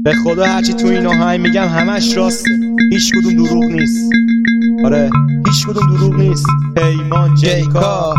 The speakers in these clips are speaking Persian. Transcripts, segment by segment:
به خدا هرچی تو این آهنگ میگم همش راسته، هیچ کدوم دروغ نیست. آره هیچ کدوم دروغ نیست. پیمان جیکاف.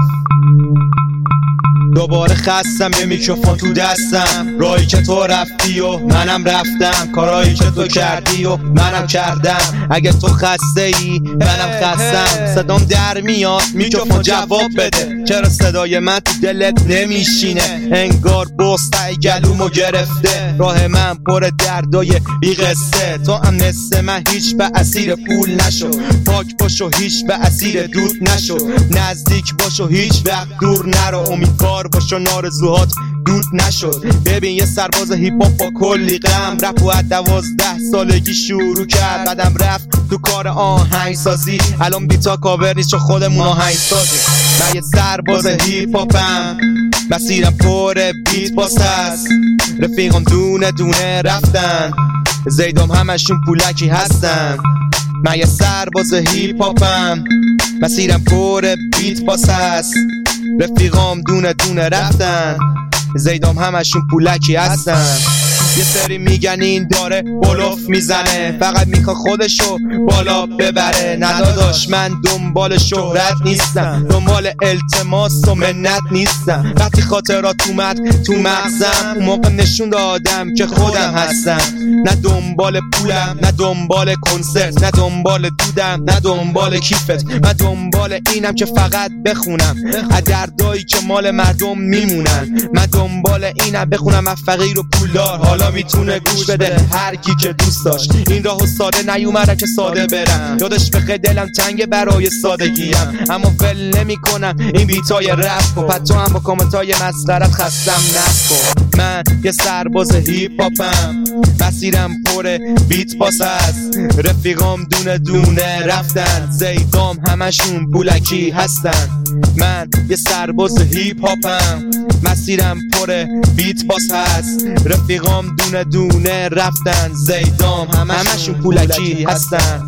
دوباره خستم یه میکروفون تو دستم، راهی که تو رفتی و منم رفتم، کارهایی که تو کردی و منم کردم. اگه تو خسته ای منم خستم، صدام در میاد میکروفون جواب بده. چرا صدای من تو دلت نمیشینه؟ انگار بستای گلومو گرفته. راه من پر دردای بی قصه، تو هم مثل من هیچ به اسیر پول نشو. پاک باشو هیچ به اسیر دود نشو، نزدیک باشو هیچ وقت دور نرو. امیدوار باشو نارضوهات دود نشد. ببین یه سرباز هیپ هاپ با کلی غم، رپ و 12 سالگی شروع کرد، بعدم رفت تو کار آهنگ سازی. الان بیتا کاور نیست چون خودمون آهنگ سازی. من یه سرباز هیپ هاپم، مسیرم پر بیت باس هست. رفیقام دونه دونه رفتن، زیدام همشون پولکی هستن. من یه سرباز هیپ هاپم، مسیرم پر بیت باس هست. رفیقام دونه دونه رفتن، زیدام همشون پولکی هستن. یه سری میگن این داره بلوف میزنه، فقط میخواد خودشو بالا ببره. نداداش من دنبال شهرت نیستم، دنبال التماس و منت نیستم. وقتی خاطرات اومد تو مغزم، اون موقع نشون دادم که خودم هستم. نه دنبال پولم، نه دنبال کنسرت، نه دنبال دودم، نه دنبال کیفت. من دنبال اینم که فقط بخونم از دردایی که مال مردم میمونن. من دنبال اینم بخونم از فقیر و پولدار، حالا میتونه گوش بده هر کی که دوست داشت. این راهو ساده نیومدم که ساده برم، یادش بخیر دلم تنگ برای سادگیم، اما ول نمیکنم این بیتای رپ و پس تو هم با کامنتای مسخرت خستم نکن. من یه سرباز هیپ هاپم، مسیرم پر بیت باس است. رفیقام دونه دونه رفتن، زیدام همشون پولکی هستن. من یه سرباز هیپ هاپم، مسیرم پر بیت باس هست. رفیقام دونه دونه رفتن، زیدام همشون پولکی هستن.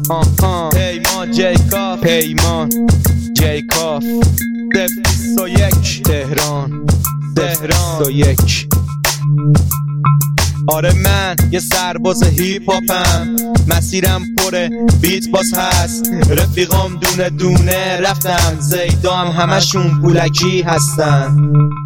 پیمان جیکاف، پیمان جیکاف، 21 تهران، 21. آره من یه سرباز هیپ هاپم، مسیرم پر بیت باس هست. رفیقام دونه دونه رفتن، زیدام همشون پولکی هستن.